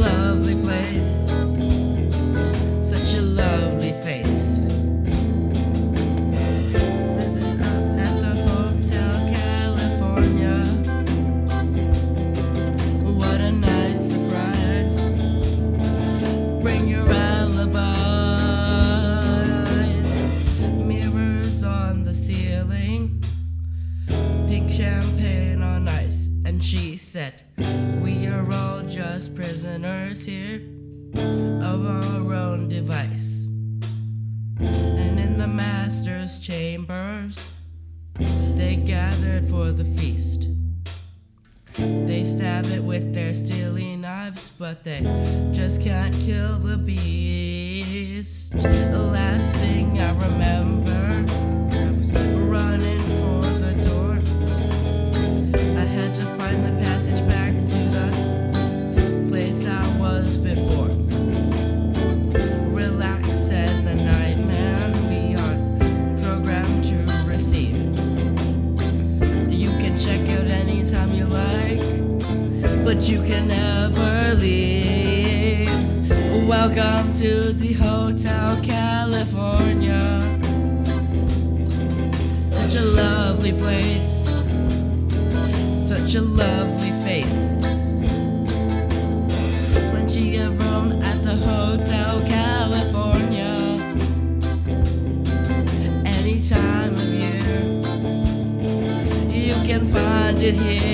lovely place, such a lovely face. Living up at the Hotel California, what a nice surprise. Bring your alibis, mirrors on the ceiling, pink champagne on ice. And she said, we are all just prisoners here of our own device. And in the master's chambers, they gathered for the feast. They stab it with their steely knives, but they just can't kill the beast. The last thing I remember, I was running for the door. I had to find the passage back to the place I was before. Relax, said the nightman, we are programmed to receive. You can check out anytime you like, but you can never leave. Welcome to the Hotel California, such a lovely place, such a lovely face. Plenty of room at the Hotel California, any time of year. You can find it here.